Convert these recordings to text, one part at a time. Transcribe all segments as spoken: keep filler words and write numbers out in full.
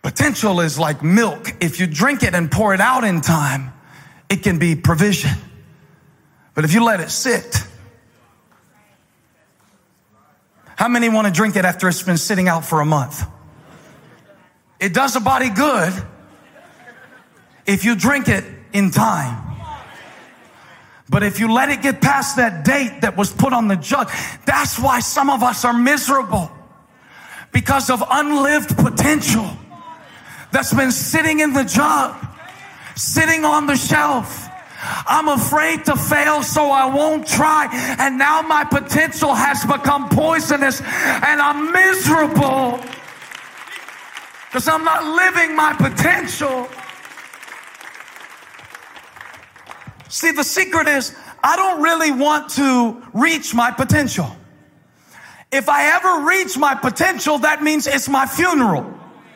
Potential is like milk. If you drink it and pour it out in time, it can be provision. But if you let it sit, how many want to drink it after it's been sitting out for a month? It does a body good if you drink it in time. But if you let it get past that date that was put on the jug, that's why some of us are miserable. Because of unlived potential that's been sitting in the jug, sitting on the shelf. I'm afraid to fail, so I won't try. And now my potential has become poisonous, and I'm miserable because I'm not living my potential. See, the secret is I don't really want to reach my potential. If I ever reach my potential, that means it's my funeral.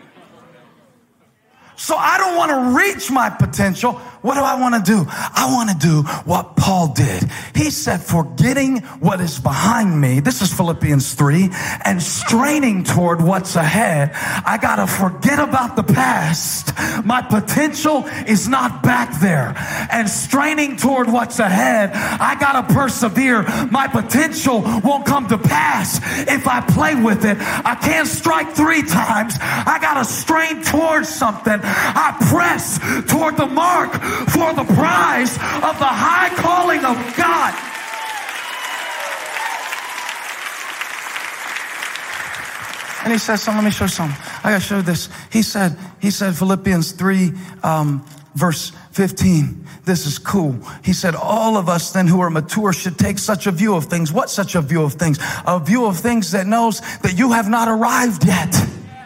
So I don't want to reach my potential. What do I want to do? I want to do what Paul did. He said, forgetting what is behind me, this is Philippians three, and straining toward what's ahead. I got to forget about the past. My potential is not back there. And straining toward what's ahead, I got to persevere. My potential won't come to pass if I play with it. I can't strike three times. I got to strain towards something. I press toward the mark for the prize of the high calling of God. And he says, so let me show you something. I got to show you this. He said, he said, Philippians three, um, verse fifteen. This is cool. He said, all of us then who are mature should take such a view of things. What such a view of things? A view of things that knows that you have not arrived yet.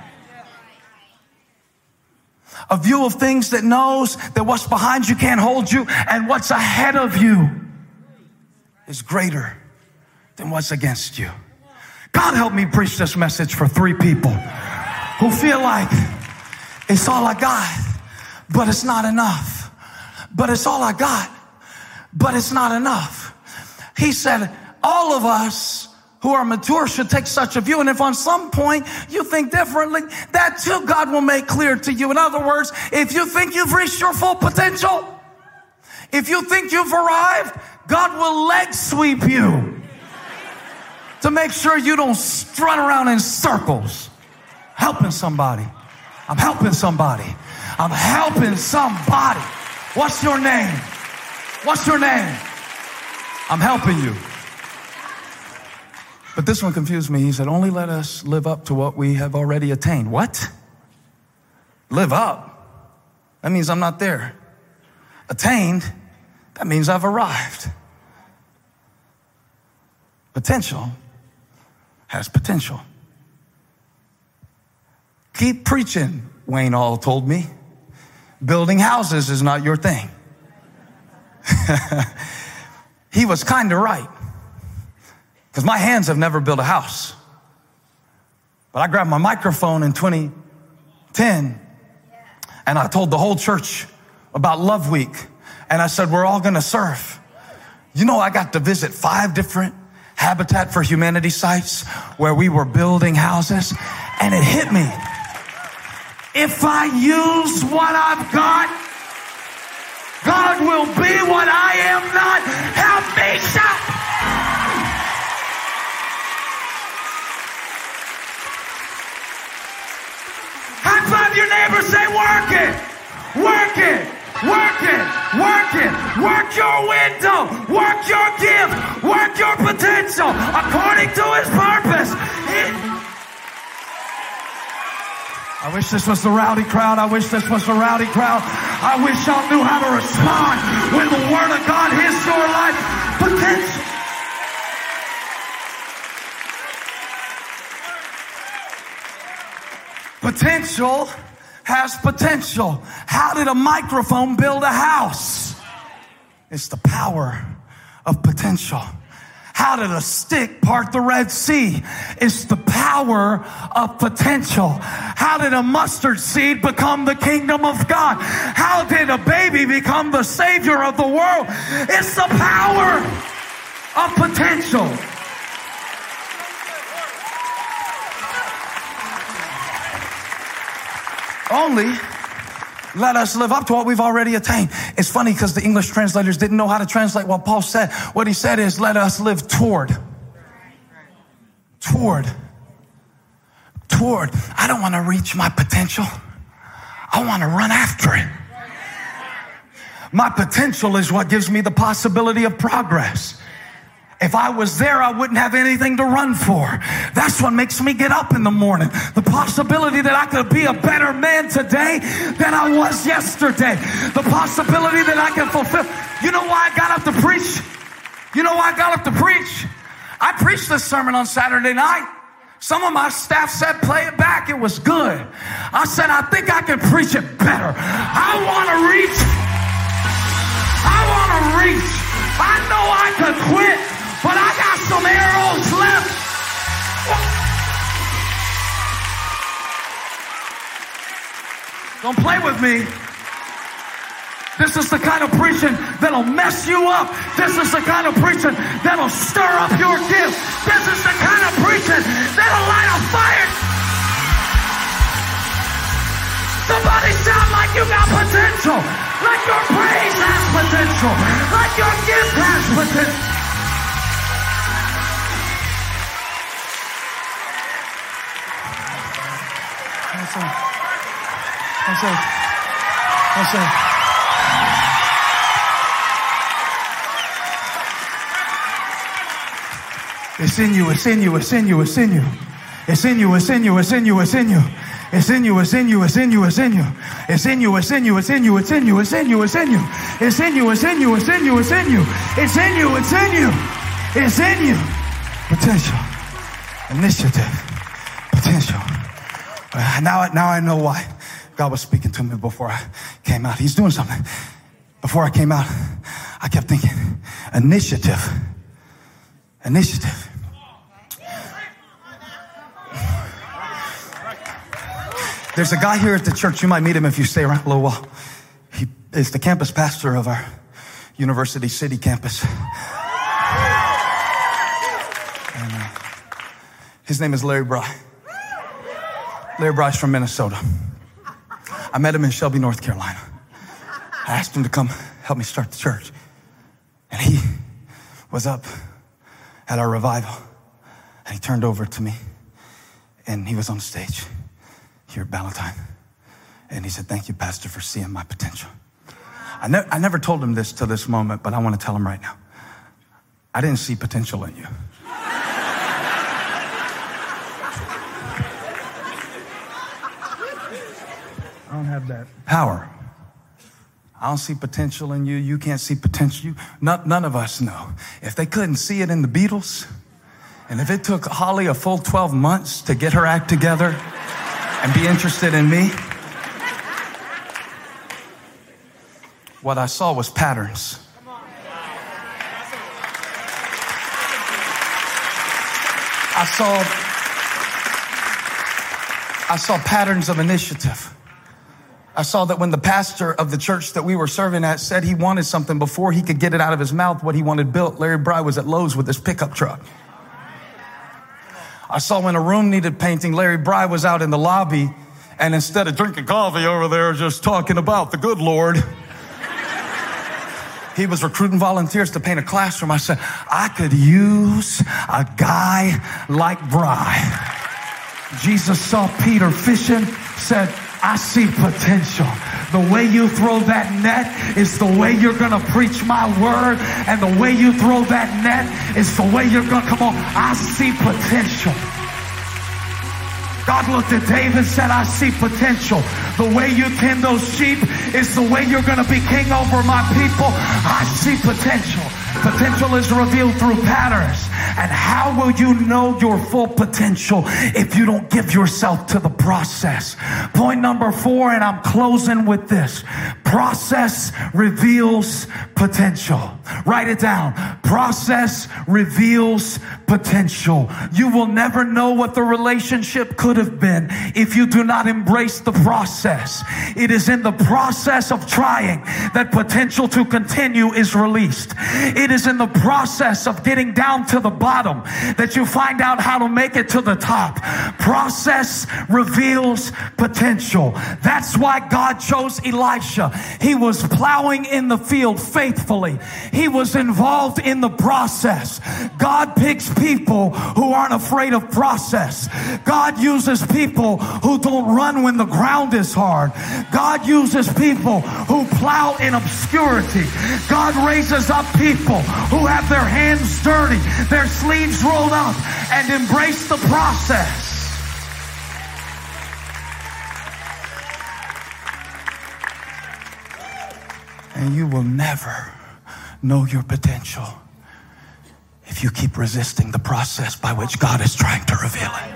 A view of things that knows that what's behind you can't hold you, and what's ahead of you is greater than what's against you. God help me preach this message for three people who feel like it's all I got, but it's not enough. But it's all I got, but it's not enough. He said, all of us who are mature should take such a view. And if on some point you think differently, that too God will make clear to you. In other words, if you think you've reached your full potential, if you think you've arrived, God will leg sweep you to make sure you don't run around in circles. Helping somebody. I'm helping somebody. I'm helping somebody. What's your name? What's your name? I'm helping you. But this one confused me. He said, only let us live up to what we have already attained. What? Live up? That means I'm not there. Attained? That means I've arrived. Potential has potential. Keep preaching, Wayne All told me. Building houses is not your thing. He was kind of right. Because my hands have never built a house. But I grabbed my microphone in twenty ten and I told the whole church about Love Week. And I said, we're all going to serve. You know, I got to visit five different Habitat for Humanity sites where we were building houses. And it hit me. If I use what I've got, God will be what I am not. Help me shout. High five your neighbor, say work it, work it, work it, work it, work your window, work your gift, work your potential according to his purpose. It... I wish this was the rowdy crowd. I wish this was the rowdy crowd. I wish y'all knew how to respond when the word of God hits your life. Potential. Potential has potential. How did a microphone build a house? It's the power of potential. How did a stick part the Red Sea? It's the power of potential. How did a mustard seed become the kingdom of God? How did a baby become the savior of the world? It's the power of potential. Only let us live up to what we've already attained. It's funny because the English translators didn't know how to translate what Paul said. What he said is, let us live toward. Toward. Toward. I don't want to reach my potential. I want to run after it. My potential is what gives me the possibility of progress. If I was there, I wouldn't have anything to run for. That's what makes me get up in the morning. The possibility that I could be a better man today than I was yesterday. The possibility that I can fulfill. You know why I got up to preach? You know why I got up to preach? I preached this sermon on Saturday night. Some of my staff said, play it back. It was good. I said, I think I can preach it better. I want to reach. I want to reach. I know I could quit, but I got some arrows left. Don't play with me. This is the kind of preaching that'll mess you up. This is the kind of preaching that'll stir up your gift. This is the kind of preaching that'll light a fire. Somebody sound like you got potential. Like your praise has potential. Like your gift has potential. That's it. That's it. That's it. It's in you, it's in you, it's in you, it's in you. It's in you, it's in you, it's in you, it's in you. It's in you, it's in you, it's in you, it's in you. It's in you, it's in you, it's in you, it's in you, it's in you, it's in you. It's in you, it's in you, it's in you, it's in you. It's in you, it's in you. It's in you. Potential. Initiative. Potential. Now, now I know why God was speaking to me before I came out. He's doing something. Before I came out, I kept thinking, initiative. Initiative. There's a guy here at the church. You might meet him if you stay around a little while. He is the campus pastor of our University City campus. And, uh, his name is Larry Bry. Larry Bry's from Minnesota. I met him in Shelby, North Carolina. I asked him to come help me start the church. And he was up at our revival. And he turned over to me. And he was on stage here at Ballantyne. And he said, thank you, Pastor, for seeing my potential. I, ne- I never told him this till this moment, but I want to tell him right now. I didn't see potential in you. I don't have that power. I don't see potential in you. You can't see potential. You, none, none of us know. If they couldn't see it in the Beatles, and if it took Holly a full twelve months to get her act together and be interested in me, what I saw was patterns. I saw, I saw patterns of initiative. I saw that when the pastor of the church that we were serving at said he wanted something before he could get it out of his mouth, what he wanted built, Larry Bry was at Lowe's with his pickup truck. I saw when a room needed painting, Larry Bry was out in the lobby, and instead of drinking coffee over there, just talking about the good Lord, he was recruiting volunteers to paint a classroom. I said, I could use a guy like Bry. Jesus saw Peter fishing, said, I see potential. The way you throw that net is the way you're going to preach my word. And the way you throw that net is the way you're going to, come on, I see potential. God looked at David and said, I see potential. The way you tend those sheep is the way you're going to be king over my people. I see potential. Potential is revealed through patterns. And how will you know your full potential if you don't give yourself to the process? Point number four, and I'm closing with this. Process reveals potential. Write it down. Process reveals potential. You will never know what the relationship could have been if you do not embrace the process. It is in the process of trying that potential to continue is released. It is in the process of getting down to the the bottom that you find out how to make it to the top. Process reveals potential. That's why God chose Elisha. He was plowing in the field faithfully. He was involved in the process. God picks people who aren't afraid of process. God uses people who don't run when the ground is hard. God uses people who plow in obscurity. God raises up people who have their hands dirty, their sleeves rolled up, and embrace the process. And you will never know your potential if you keep resisting the process by which God is trying to reveal it.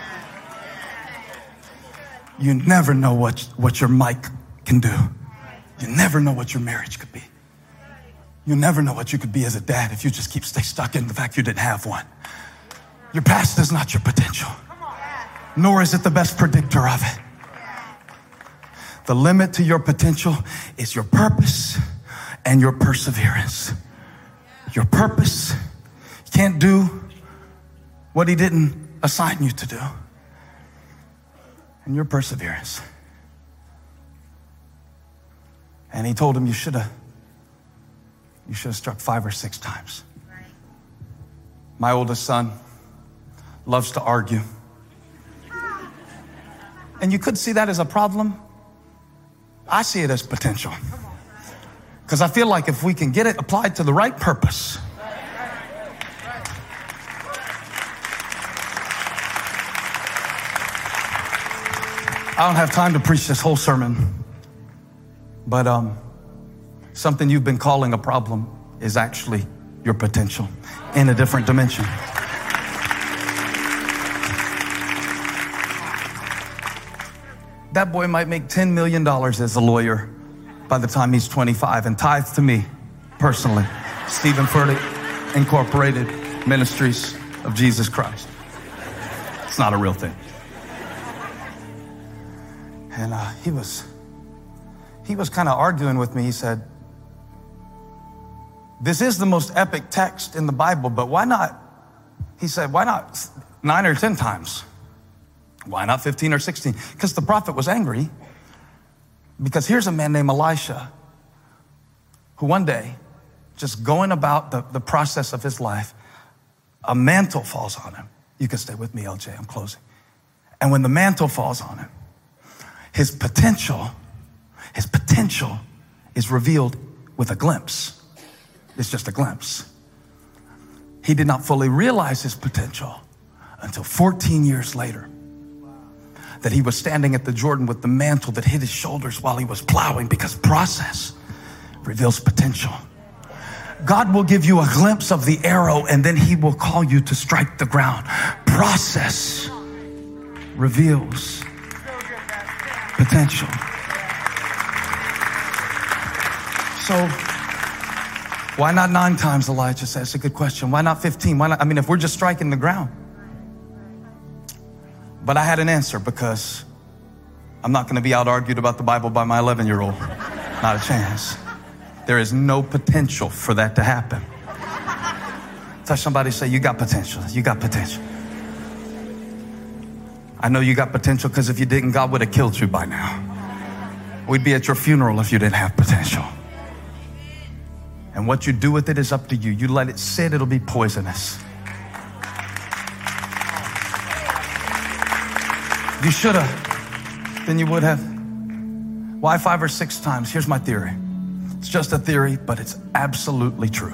You never know what, what your mic can do. You never know what your marriage could be. You never know what you could be as a dad if you just keep stay stuck in the fact you didn't have one. Your past is not your potential, nor is it the best predictor of it. The limit to your potential is your purpose and your perseverance. Your purpose, you can't do what he didn't assign you to do. And your perseverance. And he told him, you should have you should have struck five or six times. My oldest son loves to argue. And you could see that as a problem. I see it as potential. Because I feel like if we can get it applied to the right purpose, I don't have time to preach this whole sermon, but um, something you've been calling a problem is actually your potential in a different dimension. That boy might make ten million dollars as a lawyer by the time he's twenty-five and tithe to me personally. Stephen Furtick Incorporated Ministries of Jesus Christ. It's not a real thing. And uh, he was, he was kind of arguing with me. He said, this is the most epic text in the Bible, but why not, he said, why not nine or ten times? Why not fifteen or sixteen? Because the prophet was angry. Because here's a man named Elisha who one day, just going about the, the process of his life, a mantle falls on him. You can stay with me, L J, I'm closing. And when the mantle falls on him, his potential, his potential is revealed with a glimpse. It's just a glimpse. He did not fully realize his potential until fourteen years later, that he was standing at the Jordan with the mantle that hit his shoulders while he was plowing, because process reveals potential. God will give you a glimpse of the arrow and then he will call you to strike the ground. Process reveals potential. So why not nine times, Elijah says? That's a good question. Why not fifteen? Why not? I mean, if we're just striking the ground. But I had an answer, because I'm not going to be out argued about the Bible by my eleven-year-old. Not a chance. There is no potential for that to happen. Touch somebody, say, you got potential. You got potential. I know you got potential, because if you didn't, God would have killed you by now. We'd be at your funeral if you didn't have potential. And what you do with it is up to you. You let it sit, it'll be poisonous. You should have, then you would have. Why five or six times? Here's my theory. It's just a theory, but it's absolutely true.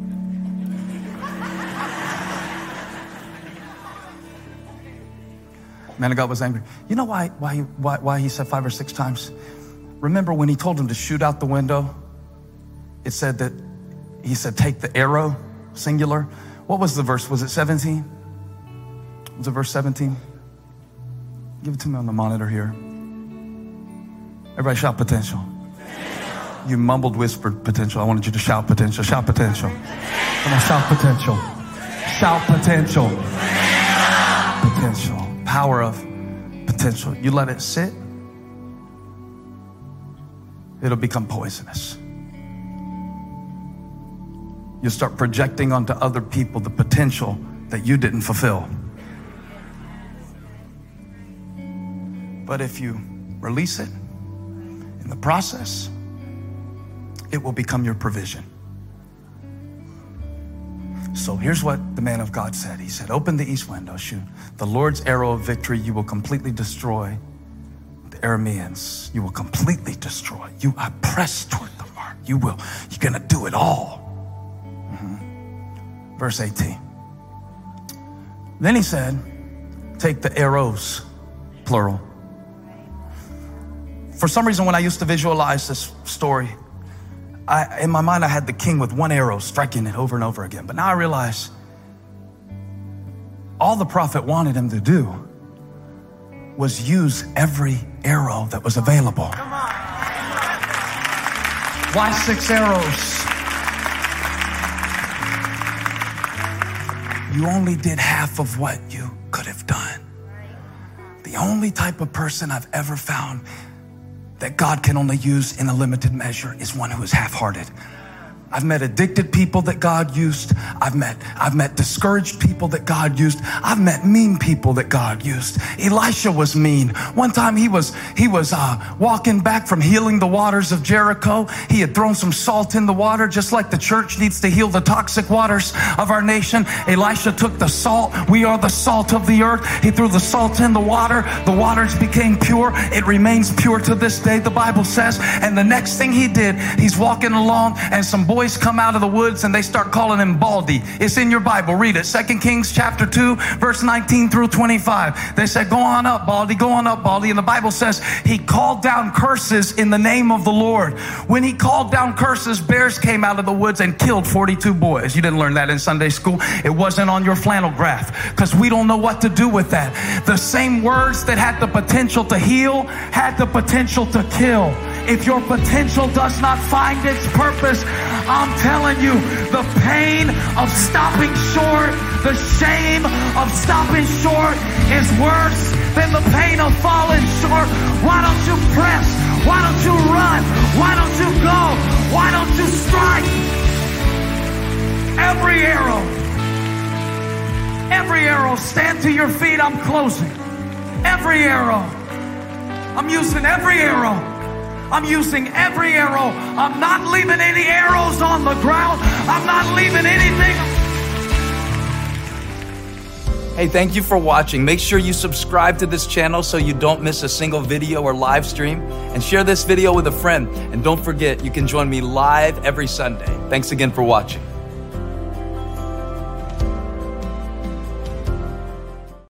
Man of God was angry. You know why, why, why, why he said five or six times? Remember when he told him to shoot out the window? It said that, he said, take the arrow, singular. What was the verse? Was it seventeen? Was it verse seventeen? Give it to me on the monitor here. Everybody shout potential. Potential. You mumbled, whispered potential. I wanted you to shout potential. Shout potential. Come on, shout potential. Shout potential. Potential. Power of potential. You let it sit, it'll become poisonous. you'll start projecting onto other people the potential that you didn't fulfill. But if you release it in the process, it will become your provision. So here's what the man of God said. He said, open the east window, shoot. The Lord's arrow of victory, you will completely destroy the Arameans. You will completely destroy. You are pressed toward the mark. You will. You're going to do it all. Mm-hmm. Verse eighteen. Then he said, take the arrows, plural. For some reason, when I used to visualize this story, I, in my mind, I had the king with one arrow striking it over and over again. But now I realize all the prophet wanted him to do was use every arrow that was available. Why six arrows? You only did half of what you could have done. The only type of person I've ever found that God can only use in a limited measure is one who is half-hearted. I've met addicted people that God used. I've met, I've met discouraged people that God used. I've met mean people that God used. Elisha was mean. One time he was, he was uh, walking back from healing the waters of Jericho. He had thrown some salt in the water, just like the church needs to heal the toxic waters of our nation. Elisha took the salt. We are the salt of the earth. He threw the salt in the water. The waters became pure. It remains pure to this day, the Bible says. And the next thing he did, he's walking along and some boys come out of the woods and they start calling him Baldy. It's in your Bible. Read it. Second Kings chapter two, verse nineteen through twenty-five. They said, go on up, Baldy. Go on up, Baldy. And the Bible says he called down curses in the name of the Lord. When he called down curses, bears came out of the woods and killed forty-two boys. You didn't learn that in Sunday school. It wasn't on your flannel graph because we don't know what to do with that. The same words that had the potential to heal had the potential to kill. If your potential does not find its purpose, I'm telling you, the pain of stopping short, the shame of stopping short is worse than the pain of falling short. Why don't you press? Why don't you run? Why don't you go? Why don't you strike? Every arrow, every arrow, stand to your feet. I'm closing. Every arrow. I'm using every arrow. I'm using every arrow. I'm not leaving any arrows on the ground. I'm not leaving anything. Hey, thank you for watching. Make sure you subscribe to this channel so you don't miss a single video or live stream. And share this video with a friend. And don't forget, you can join me live every Sunday. Thanks again for watching.